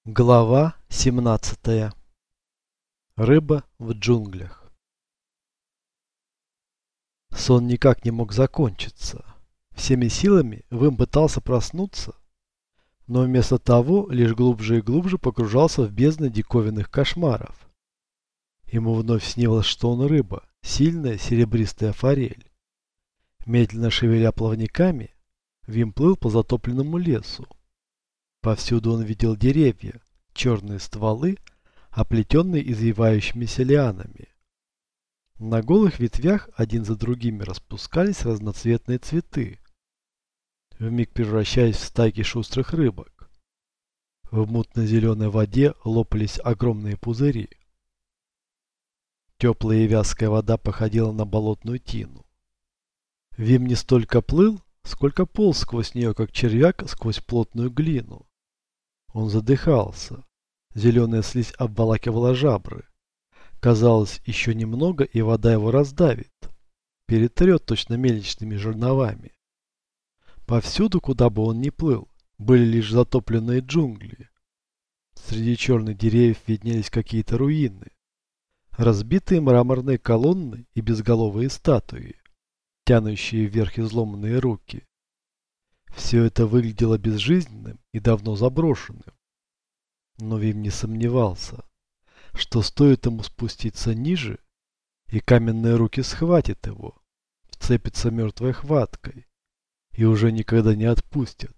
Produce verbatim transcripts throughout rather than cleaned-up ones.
Глава семнадцатая. Рыба в джунглях. Сон никак не мог закончиться. Всеми силами Вим пытался проснуться, но вместо того лишь глубже и глубже погружался в бездны диковинных кошмаров. Ему вновь снилось, что он рыба, сильная серебристая форель. Медленно шевеля плавниками, Вим плыл по затопленному лесу. Повсюду он видел деревья, черные стволы, оплетенные извивающимися лианами. На голых ветвях один за другими распускались разноцветные цветы, вмиг превращаясь в стайки шустрых рыбок. В мутно-зеленой воде лопались огромные пузыри. Теплая и вязкая вода походила на болотную тину. Вим не столько плыл, сколько полз сквозь нее, как червяк сквозь плотную глину. Он задыхался. Зеленая слизь обволакивала жабры. Казалось, еще немного, и вода его раздавит. Перетрет точно мельничными жерновами. Повсюду, куда бы он ни плыл, были лишь затопленные джунгли. Среди черных деревьев виднелись какие-то руины. Разбитые мраморные колонны и безголовые статуи, тянущие вверх изломанные руки. Все это выглядело безжизненным и давно заброшенным. Но Вим не сомневался, что стоит ему спуститься ниже, и каменные руки схватят его, вцепятся мертвой хваткой и уже никогда не отпустят.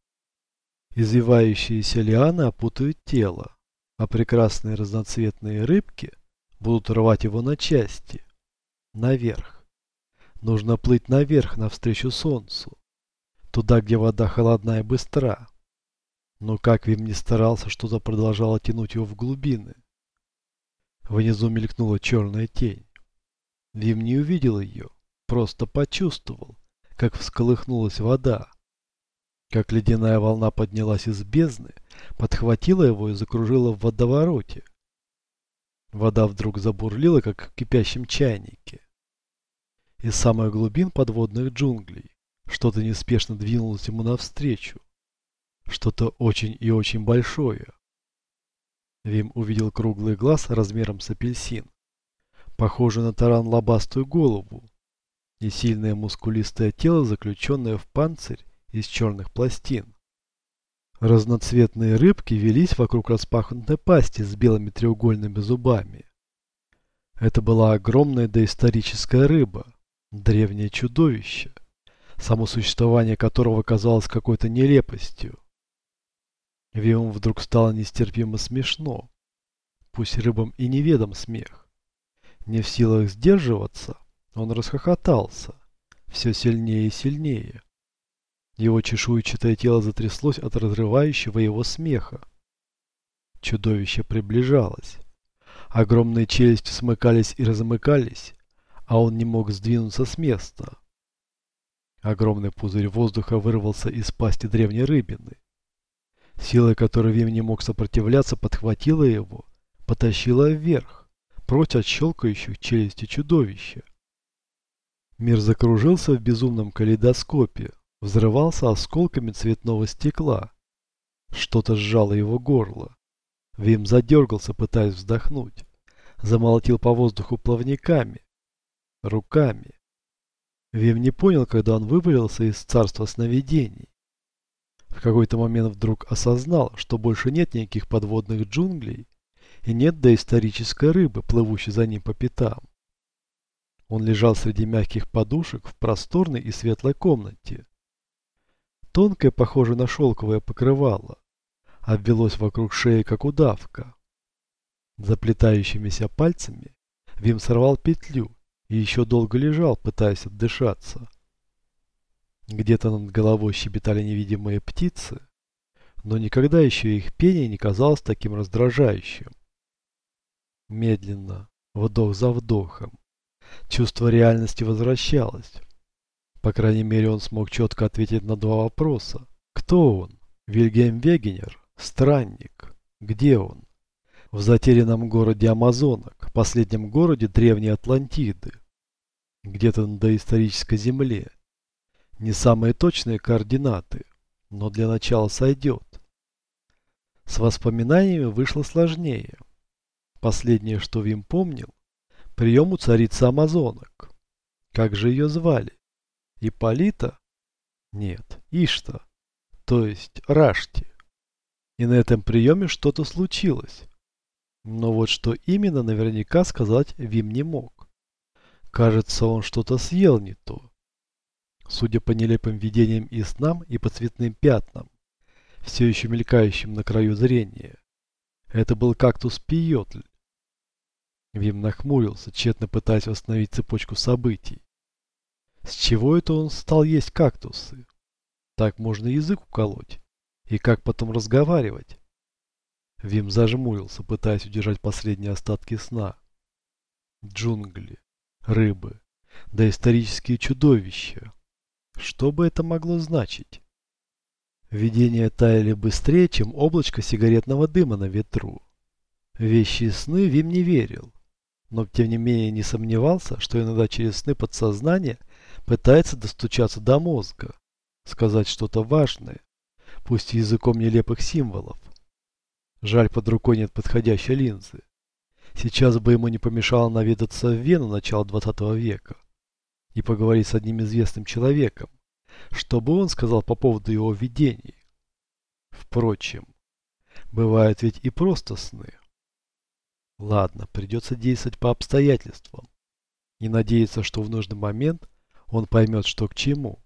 Извивающиеся лианы опутают тело, а прекрасные разноцветные рыбки будут рвать его на части. Наверх. Нужно плыть наверх, навстречу солнцу. Туда, где вода холодна и быстра. Но как Вим не старался, что-то продолжало тянуть его в глубины. Внизу мелькнула черная тень. Вим не увидел ее, просто почувствовал, как всколыхнулась вода. Как ледяная волна поднялась из бездны, подхватила его и закружила в водовороте. Вода вдруг забурлила, как в кипящем чайнике. Из самых глубин подводных джунглей что-то неспешно двинулось ему навстречу. Что-то очень и очень большое. Вим увидел круглый глаз размером с апельсин, похожий на таран лобастую голову, и сильное мускулистое тело, заключенное в панцирь из черных пластин. Разноцветные рыбки велись вокруг распахнутой пасти с белыми треугольными зубами. Это была огромная доисторическая рыба, древнее чудовище, само существование которого казалось какой-то нелепостью. Виму вдруг стало нестерпимо смешно. Пусть рыбам и неведом смех. Не в силах сдерживаться, он расхохотался, все сильнее и сильнее. Его чешуйчатое тело затряслось от разрывающего его смеха. Чудовище приближалось. Огромные челюсти смыкались и размыкались, а он не мог сдвинуться с места. Огромный пузырь воздуха вырвался из пасти древней рыбины. Сила, которой Вим не мог сопротивляться, подхватила его, потащила вверх, прочь от щелкающих челюсти чудовища. Мир закружился в безумном калейдоскопе, взрывался осколками цветного стекла. Что-то сжало его горло. Вим задергался, пытаясь вздохнуть. Замолотил по воздуху плавниками, руками. Вим не понял, когда он вывалился из царства сновидений. В какой-то момент вдруг осознал, что больше нет никаких подводных джунглей и нет доисторической рыбы, плывущей за ним по пятам. Он лежал среди мягких подушек в просторной и светлой комнате. Тонкое, похожее на шелковое покрывало, обвелось вокруг шеи, как удавка. Заплетающимися пальцами Вим сорвал петлю и еще долго лежал, пытаясь отдышаться. Где-то над головой щебетали невидимые птицы, но никогда еще их пение не казалось таким раздражающим. Медленно, вдох за вдохом, чувство реальности возвращалось. По крайней мере, он смог четко ответить на два вопроса. Кто он? Вильгельм Вегенер? Странник. Где он? В затерянном городе Амазонок, последнем городе древней Атлантиды. Где-то на доисторической земле. Не самые точные координаты, но для начала сойдет. С воспоминаниями вышло сложнее. Последнее, что Вим помнил, прием у царицы амазонок. Как же ее звали? Ипполита? Нет, Ишта, то есть Рашти. И на этом приеме что-то случилось. Но вот что именно наверняка сказать Вим не мог. Кажется, он что-то съел не то. Судя по нелепым видениям и снам, и по цветным пятнам, все еще мелькающим на краю зрения, это был кактус пиотль. Вим нахмурился, тщетно пытаясь восстановить цепочку событий. С чего это он стал есть кактусы? Так можно язык уколоть. И как потом разговаривать? Вим зажмурился, пытаясь удержать последние остатки сна. Джунгли, рыбы, доисторические чудовища. Что бы это могло значить? Видения таяли быстрее, чем облачко сигаретного дыма на ветру. В вещи и сны Вим не верил, но тем не менее не сомневался, что иногда через сны подсознание пытается достучаться до мозга, сказать что-то важное, пусть и языком нелепых символов. Жаль, под рукой нет подходящей линзы. Сейчас бы ему не помешало наведаться в Вену начала двадцатого века и поговорить с одним известным человеком, чтобы он сказал по поводу его видений. Впрочем, бывают ведь и просто сны. Ладно, придется действовать по обстоятельствам и надеяться, что в нужный момент он поймет, что к чему.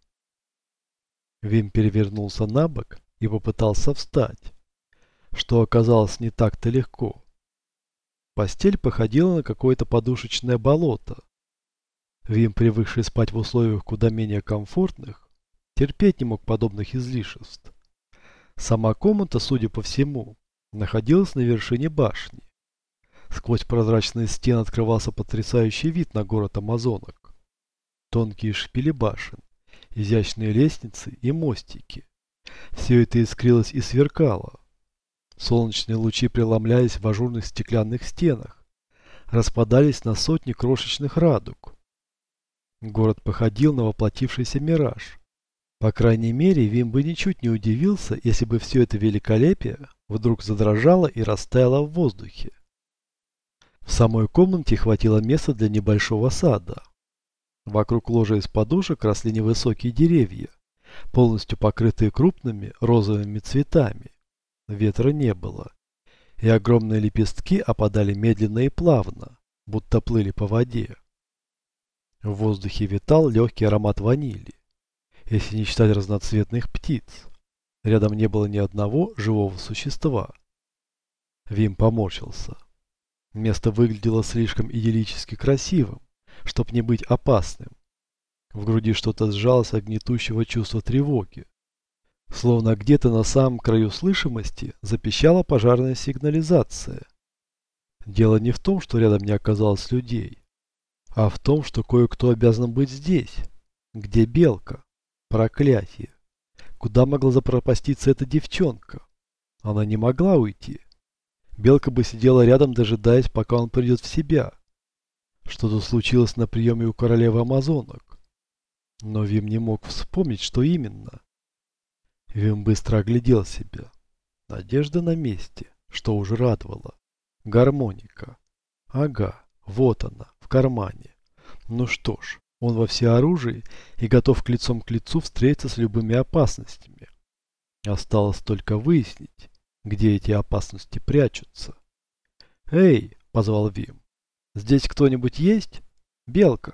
Вим перевернулся на бок и попытался встать, что оказалось не так-то легко. Постель походила на какое-то подушечное болото. Вим, привыкший спать в условиях куда менее комфортных, терпеть не мог подобных излишеств. Сама комната, судя по всему, находилась на вершине башни. Сквозь прозрачные стены открывался потрясающий вид на город амазонок. Тонкие шпили башен, изящные лестницы и мостики. Все это искрилось и сверкало. Солнечные лучи преломлялись в ажурных стеклянных стенах, распадались на сотни крошечных радуг. Город походил на воплотившийся мираж. По крайней мере, Вим бы ничуть не удивился, если бы все это великолепие вдруг задрожало и растаяло в воздухе. В самой комнате хватило места для небольшого сада. Вокруг ложа из подушек росли невысокие деревья, полностью покрытые крупными розовыми цветами. Ветра не было, и огромные лепестки опадали медленно и плавно, будто плыли по воде. В воздухе витал легкий аромат ванили, если не считать разноцветных птиц. Рядом не было ни одного живого существа. Вим поморщился. Место выглядело слишком идиллически красивым, чтобы не быть опасным. В груди что-то сжалось от гнетущего чувства тревоги. Словно где-то на самом краю слышимости запищала пожарная сигнализация. Дело не в том, что рядом не оказалось людей, а в том, что кое-кто обязан быть здесь. Где Белка? Проклятие! Куда могла запропаститься эта девчонка? Она не могла уйти. Белка бы сидела рядом, дожидаясь, пока он придет в себя. Что-то случилось на приеме у королевы амазонок. Но Вим не мог вспомнить, что именно. Вим быстро оглядел себя. Надежда на месте, что уже радовало. Гармоника. Ага, вот она, в кармане. Ну что ж, он во всеоружии и готов к лицом к лицу встретиться с любыми опасностями. Осталось только выяснить, где эти опасности прячутся. «Эй!» — позвал Вим. «Здесь кто-нибудь есть? Белка!»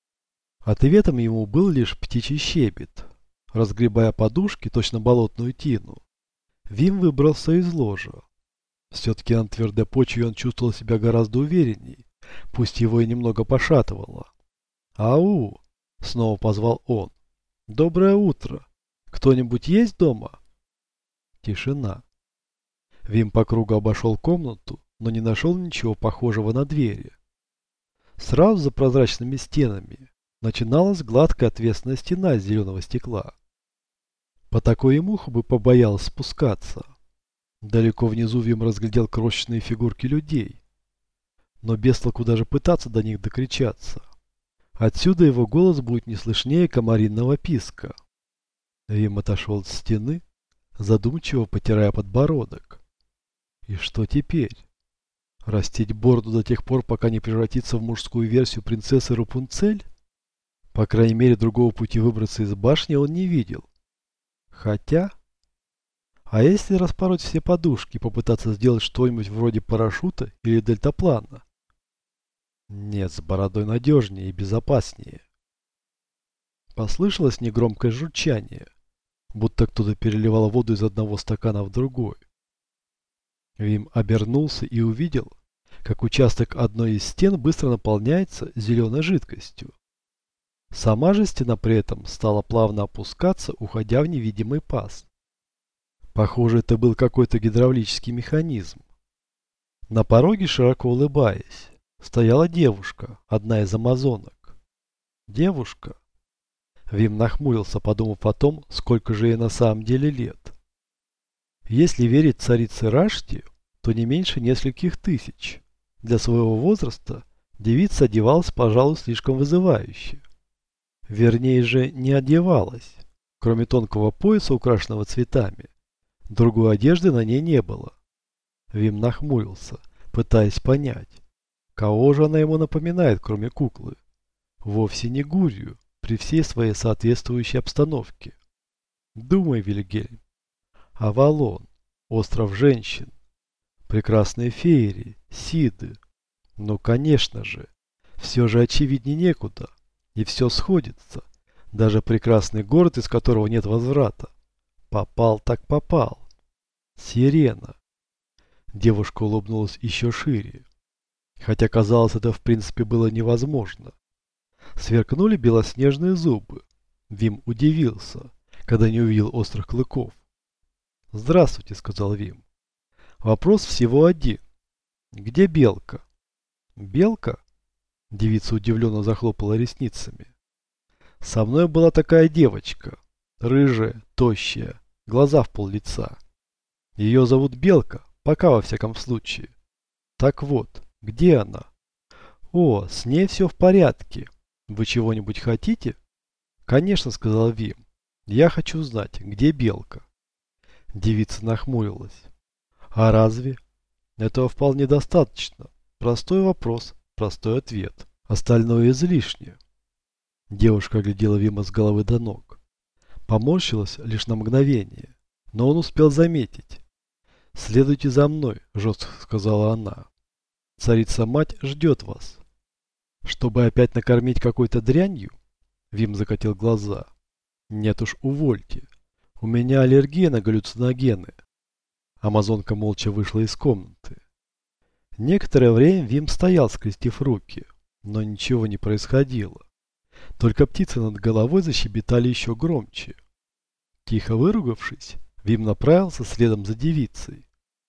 Ответом ему был лишь птичий щебет. Разгребая подушки, точно болотную тину, Вим выбрался из ложа. Все-таки на твердой почве он чувствовал себя гораздо уверенней, пусть его и немного пошатывало. «Ау!» — снова позвал он. «Доброе утро! Кто-нибудь есть дома?» Тишина. Вим по кругу обошел комнату, но не нашел ничего похожего на двери. Сразу за прозрачными стенами начиналась гладкая отвесная стена из зеленого стекла. По такой и муха бы побоялась спускаться. Далеко внизу Вим разглядел крошечные фигурки людей. Но без толку даже пытаться до них докричаться. Отсюда его голос будет не слышнее комаринного писка. Вим отошел от стены, задумчиво потирая подбородок. И что теперь? Растить бороду до тех пор, пока не превратится в мужскую версию принцессы Рапунцель? По крайней мере, другого пути выбраться из башни он не видел. Хотя... А если распороть все подушки и попытаться сделать что-нибудь вроде парашюта или дельтаплана? Нет, с бородой надежнее и безопаснее. Послышалось негромкое журчание, будто кто-то переливал воду из одного стакана в другой. Вим обернулся и увидел, как участок одной из стен быстро наполняется зеленой жидкостью. Сама же стена при этом стала плавно опускаться, уходя в невидимый паз. Похоже, это был какой-то гидравлический механизм. На пороге, широко улыбаясь, стояла девушка, одна из амазонок. Девушка. Вим нахмурился, подумав о том, сколько же ей на самом деле лет. Если верить царице Рашти, то не меньше нескольких тысяч. Для своего возраста девица одевалась, пожалуй, слишком вызывающе. Вернее же, не одевалась. Кроме тонкого пояса, украшенного цветами, другой одежды на ней не было. Вим нахмурился, пытаясь понять, кого же она ему напоминает, кроме куклы. Вовсе не Гурью, при всей своей соответствующей обстановке. Думай, Вильгельм. Авалон, остров женщин, прекрасные феери, сиды. Ну, конечно же, все же очевиднее некуда, и все сходится. Даже прекрасный город, из которого нет возврата. Попал так попал. Сирена. Девушка улыбнулась еще шире. Хотя, казалось, это в принципе было невозможно. Сверкнули белоснежные зубы. Вим удивился, когда не увидел острых клыков. «Здравствуйте», — сказал Вим. «Вопрос всего один. Где Белка?» «Белка?» — девица удивленно захлопала ресницами. «Со мной была такая девочка. Рыжая, тощая, глаза в пол лица. Ее зовут Белка, пока во всяком случае. Так вот, где она?» «О, с ней все в порядке. Вы чего-нибудь хотите?» «Конечно», — сказал Вим. «Я хочу знать, где Белка». Девица нахмурилась. «А разве?» «Этого вполне достаточно. Простой вопрос, простой ответ. Остальное излишне». Девушка оглядела Вима с головы до ног. Поморщилась лишь на мгновение, но он успел заметить. «Следуйте за мной», — жестко сказала она. «Царица-мать ждет вас». «Чтобы опять накормить какой-то дрянью?» Вим закатил глаза. «Нет уж, увольте. У меня аллергия на галлюциногены». Амазонка молча вышла из комнаты. Некоторое время Вим стоял, скрестив руки, но ничего не происходило. Только птицы над головой защебетали еще громче. Тихо выругавшись, Вим направился следом за девицей.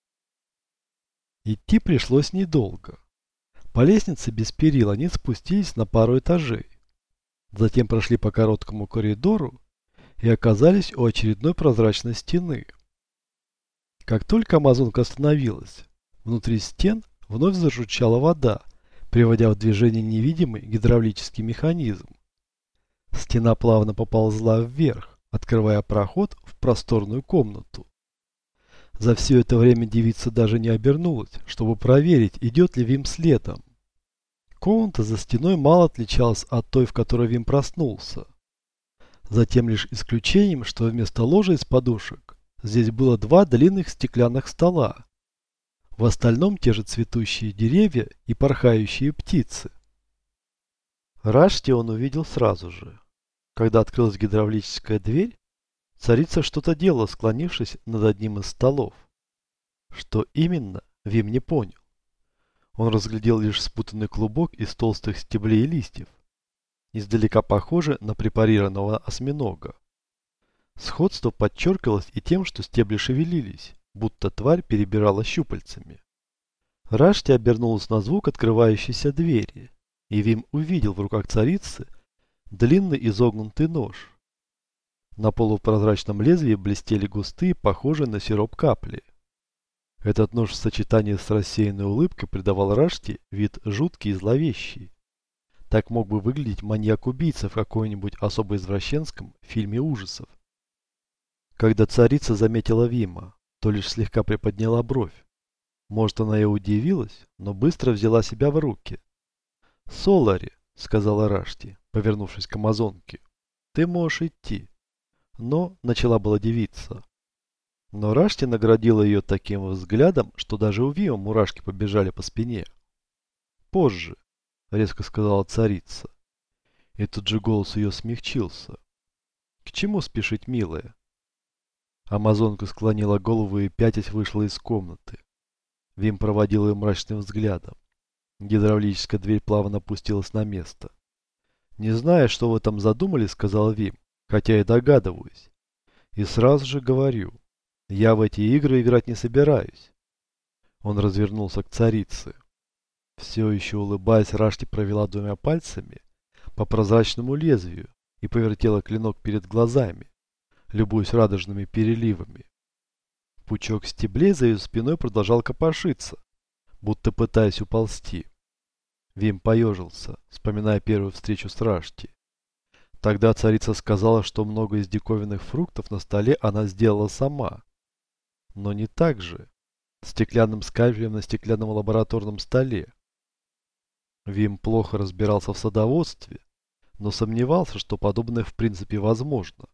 Идти пришлось недолго. По лестнице без перил они спустились на пару этажей. Затем прошли по короткому коридору и оказались у очередной прозрачной стены. Как только амазонка остановилась, внутри стен вновь зажурчала вода, приводя в движение невидимый гидравлический механизм. Стена плавно поползла вверх, открывая проход в просторную комнату. За все это время девица даже не обернулась, чтобы проверить, идет ли Вим следом. Комната за стеной мало отличалась от той, в которой Вим проснулся. За тем лишь исключением, что вместо ложа из подушек здесь было два длинных стеклянных стола. В остальном те же цветущие деревья и порхающие птицы. Рашти он увидел сразу же. Когда открылась гидравлическая дверь, царица что-то делала, склонившись над одним из столов. Что именно, Вим не понял. Он разглядел лишь спутанный клубок из толстых стеблей и листьев, издалека похоже на препарированного осьминога. Сходство подчеркивалось и тем, что стебли шевелились, будто тварь перебирала щупальцами. Рашти обернулась на звук открывающейся двери, и Вим увидел в руках царицы длинный изогнутый нож. На полупрозрачном лезвии блестели густые, похожие на сироп капли. Этот нож в сочетании с рассеянной улыбкой придавал Рашти вид жуткий и зловещий. Так мог бы выглядеть маньяк-убийца в каком-нибудь особо извращенском фильме ужасов. Когда царица заметила Вима, то лишь слегка приподняла бровь. Может, она и удивилась, но быстро взяла себя в руки. «Солари», — сказала Рашти, повернувшись к амазонке, — «ты можешь идти». Но начала была девица. Но Рашти наградила ее таким взглядом, что даже у Вио мурашки побежали по спине. «Позже», — резко сказала царица. И тут же голос ее смягчился. «К чему спешить, милая?» Амазонка склонила голову и пятясь вышла из комнаты. Вим проводил ее мрачным взглядом. Гидравлическая дверь плавно опустилась на место. «Не зная, что вы там задумали, — сказал Вим, — хотя и догадываюсь. И сразу же говорю, я в эти игры играть не собираюсь». Он развернулся к царице. Все еще улыбаясь, Рашти провела двумя пальцами по прозрачному лезвию и повертела клинок перед глазами, любуясь радужными переливами. Пучок стеблей за ее спиной продолжал копошиться, будто пытаясь уползти. Вим поежился, вспоминая первую встречу с Рашти. Тогда царица сказала, что много из диковинных фруктов на столе она сделала сама. Но не так же, стеклянным скальпелем на стеклянном лабораторном столе. Вим плохо разбирался в садоводстве, но сомневался, что подобное в принципе возможно.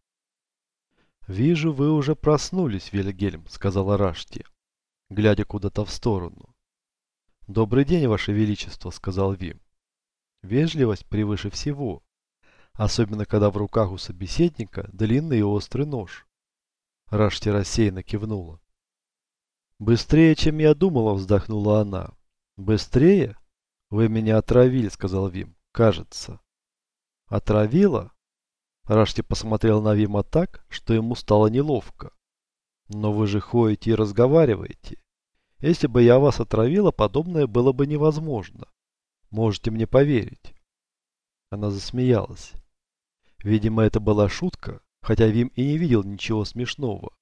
«Вижу, вы уже проснулись, Вильгельм», — сказала Рашти, глядя куда-то в сторону. «Добрый день, Ваше Величество», — сказал Вим. Вежливость превыше всего, особенно когда в руках у собеседника длинный и острый нож. Рашти рассеянно кивнула. «Быстрее, чем я думала», — вздохнула она. «Быстрее? Вы меня отравили», — сказал Вим. «Кажется». «Отравила?» Рашти посмотрел на Вима так, что ему стало неловко. «Но вы же ходите и разговариваете. Если бы я вас отравила, подобное было бы невозможно. Можете мне поверить». Она засмеялась. Видимо, это была шутка, хотя Вим и не видел ничего смешного.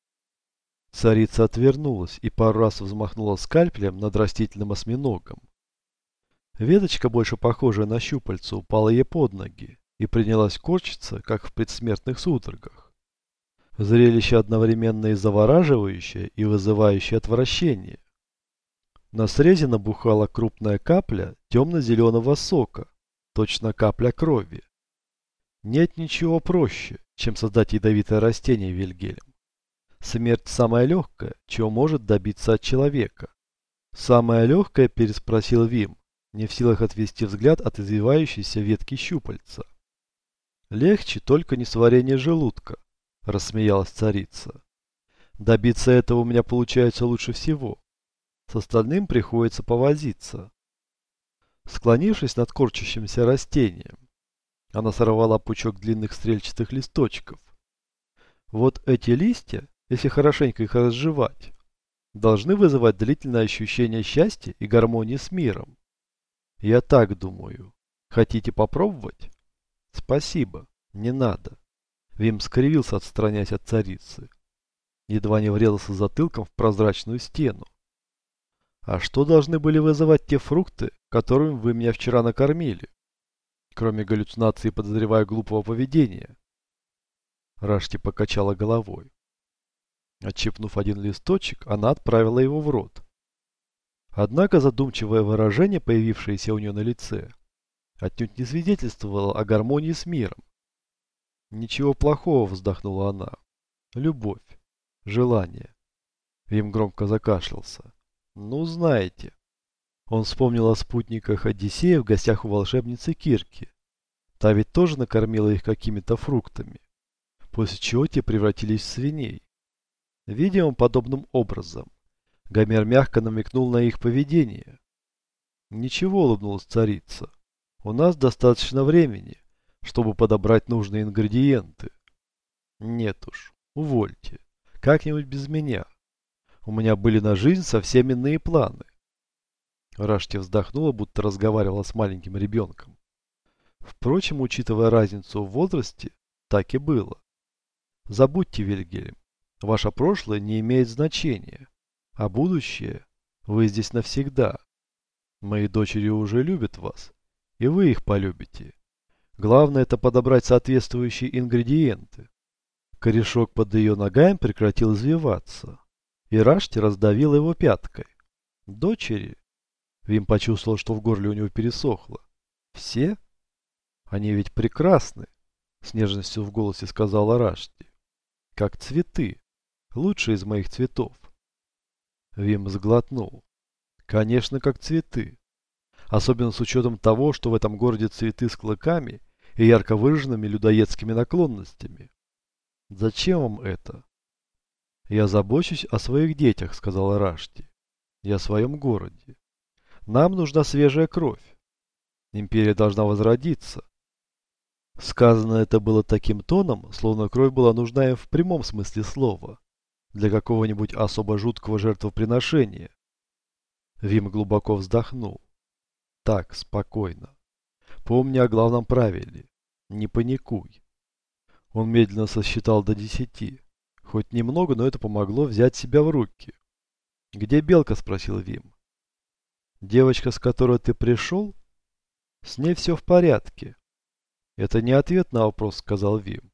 Царица отвернулась и пару раз взмахнула скальпелем над растительным осьминогом. Веточка, больше похожая на щупальце, упала ей под ноги и принялась корчиться, как в предсмертных судорогах. Зрелище одновременно и завораживающее, и вызывающее отвращение. На срезе набухала крупная капля темно-зеленого сока, точно капля крови. Нет ничего проще, чем создать ядовитое растение, Вильгельм. Смерть самая легкая, чего может добиться от человека. «Самое легкое?» – переспросил Вим, не в силах отвести взгляд от извивающейся ветки щупальца. «Легче только несварение желудка», – рассмеялась царица. «Добиться этого у меня получается лучше всего. С остальным приходится повозиться». Склонившись над корчащимся растением, она сорвала пучок длинных стрельчатых листочков. Вот эти листья, если хорошенько их разжевать, должны вызывать длительное ощущение счастья и гармонии с миром. Я так думаю. Хотите попробовать? Спасибо, не надо. Вим скривился, отстраняясь от царицы. Едва не врезался затылком в прозрачную стену. А что должны были вызывать те фрукты, которыми вы меня вчера накормили? Кроме галлюцинации, подозревая глупого поведения. Рашти покачала головой. Отщипнув один листочек, она отправила его в рот. Однако задумчивое выражение, появившееся у нее на лице, отнюдь не свидетельствовало о гармонии с миром. «Ничего плохого», — вздохнула она. «Любовь. Желание». Вим громко закашлялся. «Ну, знаете». Он вспомнил о спутниках Одиссея в гостях у волшебницы Кирки. Та ведь тоже накормила их какими-то фруктами, после чего те превратились в свиней. Видимо, подобным образом Гомер мягко намекнул на их поведение. «Ничего», — улыбнулась царица, — «у нас достаточно времени, чтобы подобрать нужные ингредиенты». «Нет уж, увольте, как-нибудь без меня. У меня были на жизнь совсем иные планы». Рашти вздохнула, будто разговаривала с маленьким ребенком. Впрочем, учитывая разницу в возрасте, так и было. Забудьте, Вильгельм, ваше прошлое не имеет значения, а будущее вы здесь навсегда. Мои дочери уже любят вас, и вы их полюбите. Главное — это подобрать соответствующие ингредиенты. Корешок под ее ногами прекратил извиваться, и Рашти раздавила его пяткой. Дочери? Вим почувствовал, что в горле у него пересохло. Все? Они ведь прекрасны, с нежностью в голосе сказала Рашти. Как цветы. Лучшие из моих цветов. Вим сглотнул. Конечно, как цветы. Особенно с учетом того, что в этом городе цветы с клыками и ярко выраженными людоедскими наклонностями. Зачем вам это? Я забочусь о своих детях, сказала Рашти. И о своем городе. Нам нужна свежая кровь. Империя должна возродиться. Сказано это было таким тоном, словно кровь была нужна им в прямом смысле слова, для какого-нибудь особо жуткого жертвоприношения. Вим глубоко вздохнул. Так, спокойно. Помни о главном правиле. Не паникуй. Он медленно сосчитал до десяти. Хоть немного, но это помогло взять себя в руки. «Где Белка?» – спросил Вим. «Девочка, с которой ты пришел? С ней все в порядке». «Это не ответ на вопрос», – сказал Вим.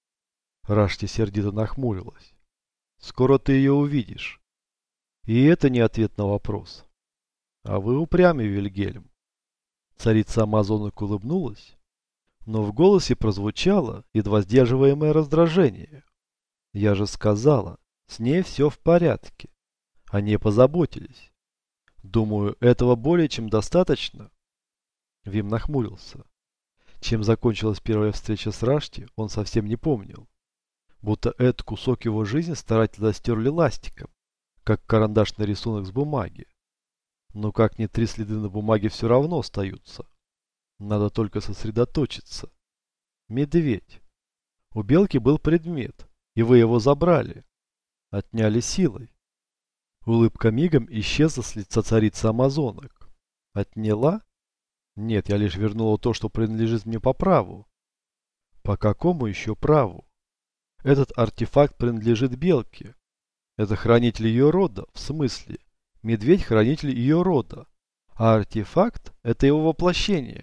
Рашти сердито нахмурилась. «Скоро ты ее увидишь». И это не ответ на вопрос. «А вы упрямый, Вильгельм». Царица Амазонок улыбнулась, но в голосе прозвучало едва сдерживаемое раздражение. «Я же сказала, с ней все в порядке. Они позаботились. Думаю, этого более чем достаточно». Вим нахмурился. Чем закончилась первая встреча с Рашти, он совсем не помнил. Будто этот кусок его жизни старательно стерли ластиком, как карандашный рисунок с бумаги. Но как ни три следы на бумаге все равно остаются. Надо только сосредоточиться. Медведь. У Белки был предмет, и вы его забрали. Отняли силой. Улыбка мигом исчезла с лица царицы Амазонок. Отняла? Нет, я лишь вернула то, что принадлежит мне по праву. По какому еще праву? Этот артефакт принадлежит Белке. Это хранитель ее рода, в смысле, медведь хранитель ее рода, а артефакт – это его воплощение.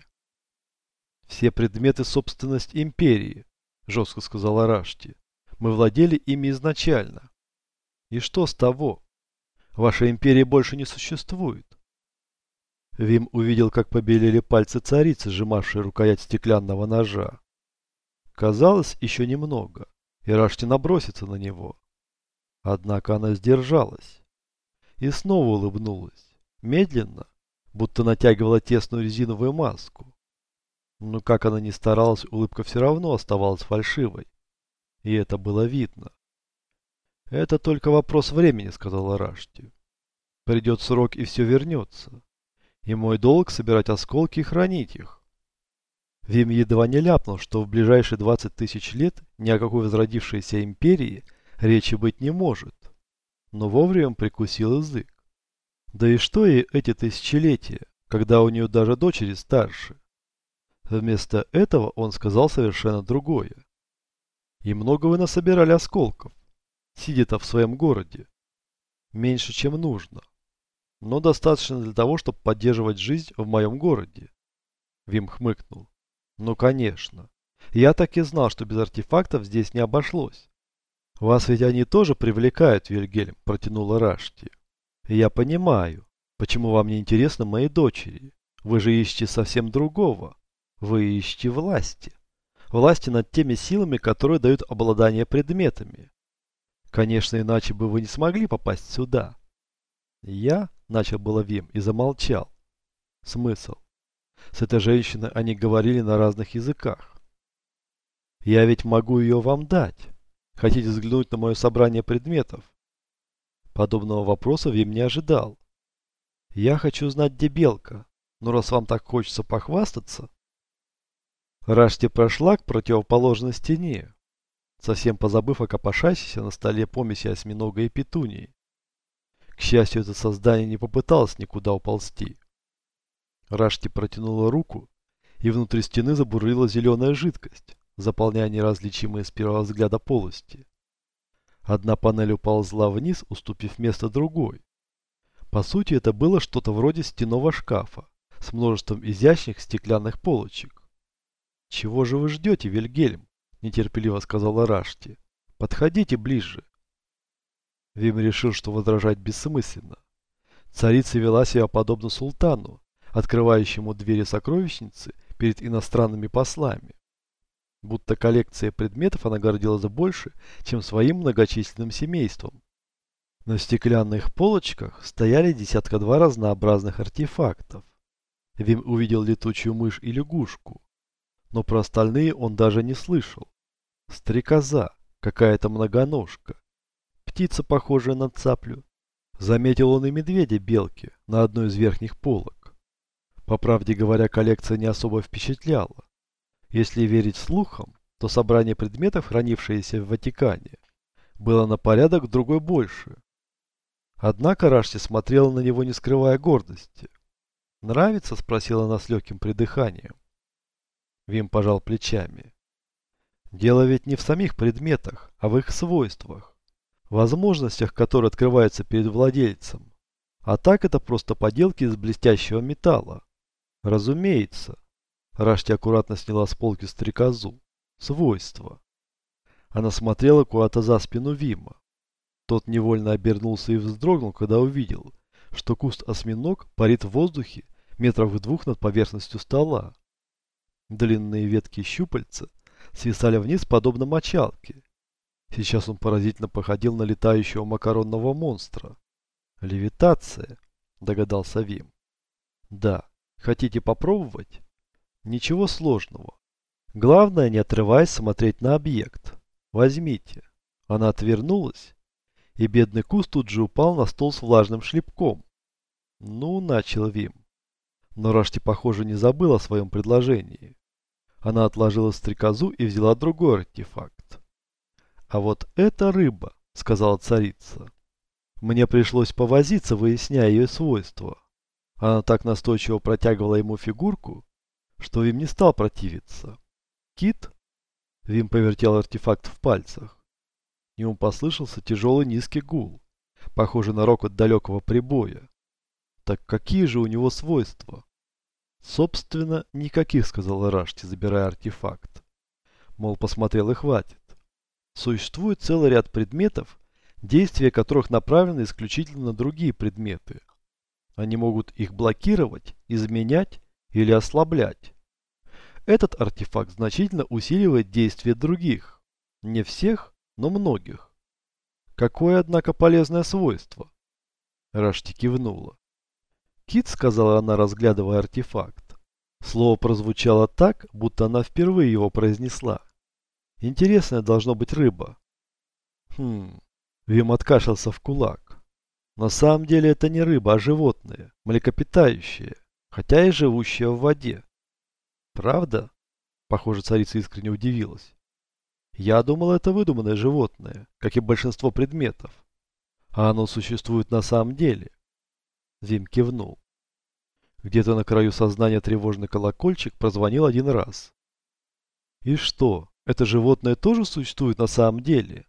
Все предметы – собственность империи, жестко сказала Рашти. Мы владели ими изначально. И что с того? Ваша империя больше не существует. Вим увидел, как побелели пальцы царицы, сжимавшей рукоять стеклянного ножа. Казалось, еще немного, и Рашти набросится на него. Однако она сдержалась. И снова улыбнулась. Медленно, будто натягивала тесную резиновую маску. Но как она ни старалась, улыбка все равно оставалась фальшивой. И это было видно. «Это только вопрос времени», — сказала Рашти. «Придет срок, и все вернется. И мой долг — собирать осколки и хранить их». Вим едва не ляпнул, что в ближайшие двадцать тысяч лет ни о какой возродившейся империи речи быть не может. Но вовремя прикусил язык. Да и что ей эти тысячелетия, когда у нее даже дочери старше? Вместо этого он сказал совершенно другое. И много вы насобирали осколков, сидя-то в своем городе. Меньше, чем нужно. Но достаточно для того, чтобы поддерживать жизнь в моем городе. Вим хмыкнул. Ну, конечно. Я так и знал, что без артефактов здесь не обошлось. Вас ведь они тоже привлекают, Вильгельм, протянула Рашти. Я понимаю, почему вам не интересны мои дочери. Вы же ищете совсем другого. Вы ищете власти. Власти над теми силами, которые дают обладание предметами. Конечно, иначе бы вы не смогли попасть сюда. Я, начал было Вим и замолчал. Смысл? С этой женщиной они говорили на разных языках. Я ведь могу ее вам дать. Хотите взглянуть на мое собрание предметов? Подобного вопроса Вим не ожидал. Я хочу знать, где Белка. Но раз вам так хочется похвастаться... Рашти прошла к противоположной стене, совсем позабыв о копошащейся на столе помеси осьминога и петунии. К счастью, это создание не попыталось никуда уползти. Рашти протянула руку, и внутри стены забурлила зеленая жидкость, заполняя неразличимые с первого взгляда полости. Одна панель уползла вниз, уступив место другой. По сути, это было что-то вроде стенного шкафа с множеством изящных стеклянных полочек. «Чего же вы ждете, Вильгельм?» – нетерпеливо сказала Рашти. «Подходите ближе». Вим решил, что возражать бессмысленно. Царица вела себя подобно султану, открывающему двери сокровищницы перед иностранными послами. Будто коллекция предметов она гордилась больше, чем своим многочисленным семейством. На стеклянных полочках стояли десятка-два разнообразных артефактов. Вим увидел летучую мышь и лягушку, но про остальные он даже не слышал. Стрекоза, какая-то многоножка, птица, похожая на цаплю. Заметил он и медведя-белки на одной из верхних полок. По правде говоря, коллекция не особо впечатляла. Если верить слухам, то собрание предметов, хранившееся в Ватикане, было на порядок другой больше. Однако Рашти смотрела на него, не скрывая гордости. «Нравится?» – спросила она с легким придыханием. Вим пожал плечами. «Дело ведь не в самих предметах, а в их свойствах, возможностях, которые открываются перед владельцем. А так это просто поделки из блестящего металла. Разумеется». Рашти аккуратно сняла с полки стрекозу. Свойства. Она смотрела куда-то за спину Вима. Тот невольно обернулся и вздрогнул, когда увидел, что куст осьминог парит в воздухе метров в двух над поверхностью стола. Длинные ветки щупальца свисали вниз, подобно мочалке. Сейчас он поразительно походил на летающего макаронного монстра. «Левитация», — догадался Вим. «Да. Хотите попробовать?» «Ничего сложного. Главное, не отрываясь, смотреть на объект. Возьмите». Она отвернулась, и бедный куст тут же упал на стол с влажным шлепком. «Ну», — начал Вим. Но Рашти, похоже, не забыла о своем предложении. Она отложила стрекозу и взяла другой артефакт. «А вот это рыба», — сказала царица. Мне пришлось повозиться, выясняя ее свойства. Она так настойчиво протягивала ему фигурку, что Вим не стал противиться. «Кит?» Вим повертел артефакт в пальцах. Ему послышался тяжелый низкий гул, похожий на рокот далекого прибоя. Так какие же у него свойства? «Собственно, никаких», — сказала Рашти, забирая артефакт. Мол, посмотрел и хватит. Существует целый ряд предметов, действия которых направлены исключительно на другие предметы. Они могут их блокировать, изменять или ослаблять. Этот артефакт значительно усиливает действие других. Не всех, но многих. Какое, однако, полезное свойство? Рашти кивнула. «Кит», — сказала она, разглядывая артефакт. Слово прозвучало так, будто она впервые его произнесла. «Интересная должно быть рыба». Хм... Вим откашлялся в кулак. На самом деле это не рыба, а животное, млекопитающее, хотя и живущее в воде. Правда? Похоже, царица искренне удивилась. Я думал, это выдуманное животное, как и большинство предметов. А оно существует на самом деле. Вим кивнул. Где-то на краю сознания тревожный колокольчик прозвонил один раз. И что, это животное тоже существует на самом деле?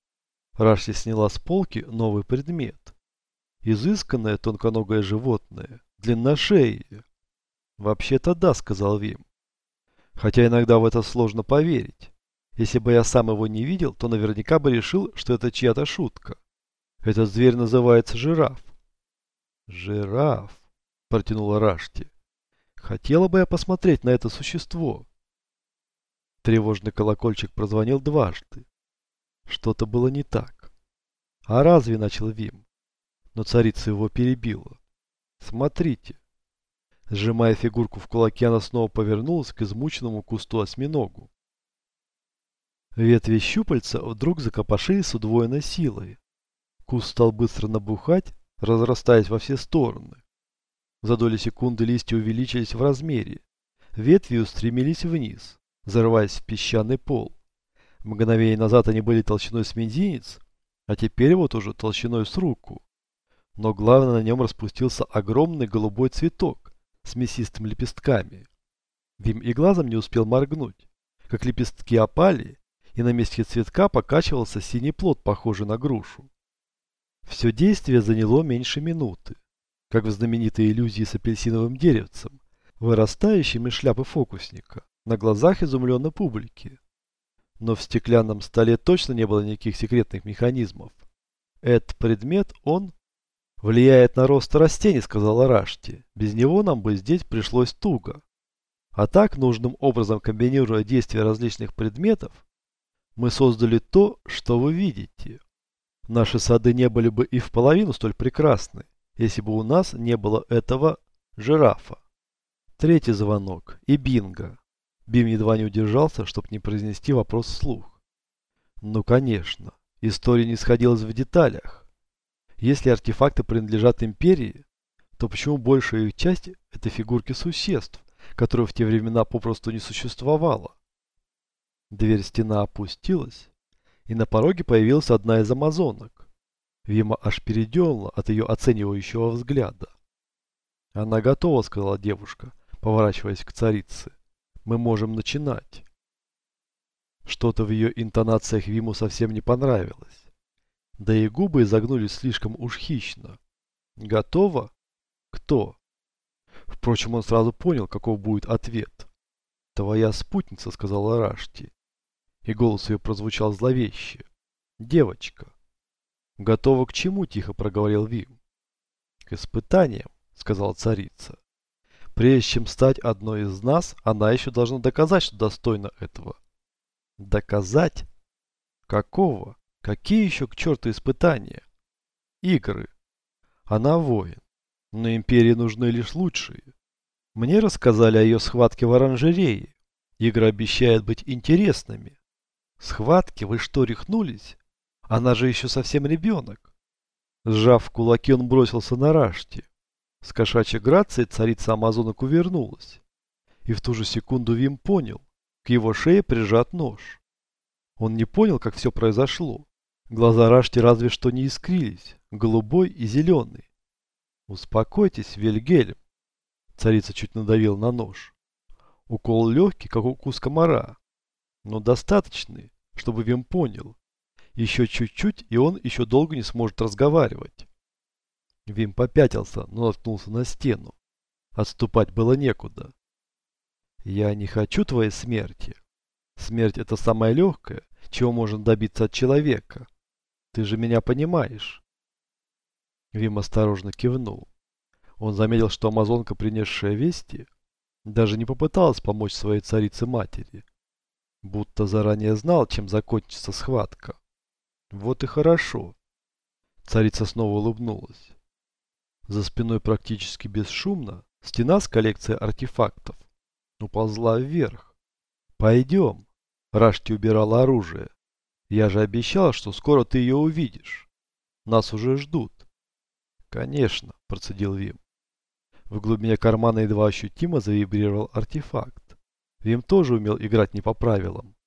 Рашти сняла с полки новый предмет. Изысканное тонконогое животное, длинношеее. «Вообще-то да», — сказал Вим. «Хотя иногда в это сложно поверить. Если бы я сам его не видел, то наверняка бы решил, что это чья-то шутка. Этот зверь называется жираф». «Жираф», — протянула Рашти. «Хотела бы я посмотреть на это существо». Тревожный колокольчик прозвонил дважды. Что-то было не так. «А разве?» — начал Вим. Но царица его перебила. «Смотрите». Сжимая фигурку в кулаке, она снова повернулась к измученному кусту осьминогу. Ветви щупальца вдруг закопошились с удвоенной силой. Куст стал быстро набухать, разрастаясь во все стороны. За доли секунды листья увеличились в размере. Ветви устремились вниз, зарываясь в песчаный пол. Мгновение назад они были толщиной с мизинец, а теперь вот уже толщиной с руку. Но главное, на нем распустился огромный голубой цветок с мясистыми лепестками. Вим и глазом не успел моргнуть, как лепестки опали, и на месте цветка покачивался синий плод, похожий на грушу. Все действие заняло меньше минуты, как в знаменитой иллюзии с апельсиновым деревцем, вырастающим из шляпы фокусника, на глазах изумленной публики. Но в стеклянном столе точно не было никаких секретных механизмов. Этот предмет, он... «Влияет на рост растений», — сказала Рашти. «Без него нам бы здесь пришлось туго. А так, нужным образом комбинируя действия различных предметов, мы создали то, что вы видите. Наши сады не были бы и в половину столь прекрасны, если бы у нас не было этого жирафа». Третий звонок. И бинго. Бим едва не удержался, чтобы не произнести вопрос вслух. Ну, конечно. История не сходилась в деталях. Если артефакты принадлежат империи, то почему большая их часть – это фигурки существ, которых в те времена попросту не существовало? Дверь стена опустилась, и на пороге появилась одна из амазонок. Вима аж передернула от ее оценивающего взгляда. «Она готова», — сказала девушка, поворачиваясь к царице. «Мы можем начинать». Что-то в ее интонациях Виму совсем не понравилось. Да и губы изогнулись слишком уж хищно. «Готово? Кто?» Впрочем, он сразу понял, каков будет ответ. «Твоя спутница», — сказала Рашти. И голос ее прозвучал зловеще. «Девочка». «Готова к чему?» — тихо проговорил Вим. «К испытаниям», — сказала царица. «Прежде чем стать одной из нас, она еще должна доказать, что достойна этого». «Доказать? Какого? Какие еще к черту испытания?» «Игры. Она воин. Но империи нужны лишь лучшие. Мне рассказали о ее схватке в оранжерее. Игры обещают быть интересными». «Схватки? Вы что, рехнулись? Она же еще совсем ребенок». Сжав кулаки, он бросился на Рашти. С кошачьей грацией царица амазонок увернулась. И в ту же секунду Вим понял, к его шее прижат нож. Он не понял, как все произошло. Глаза Рашти разве что не искрились, голубой и зеленый. «Успокойтесь, Вильгельм». Царица чуть надавила на нож. Укол легкий, как укус комара, но достаточный, чтобы Вим понял. Еще чуть-чуть, и он еще долго не сможет разговаривать. Вим попятился, но наткнулся на стену. Отступать было некуда. «Я не хочу твоей смерти. Смерть — это самое легкое, чего можно добиться от человека. Ты же меня понимаешь?» Вим осторожно кивнул. Он заметил, что амазонка, принесшая вести, даже не попыталась помочь своей царице-матери. Будто заранее знал, чем закончится схватка. «Вот и хорошо». Царица снова улыбнулась. За спиной практически бесшумно стена с коллекцией артефактов уползла вверх. «Пойдем». Рашти убирала оружие. «Я же обещала, что скоро ты ее увидишь. Нас уже ждут». «Конечно», – процедил Вим. В глубине кармана едва ощутимо завибрировал артефакт. Вим тоже умел играть не по правилам.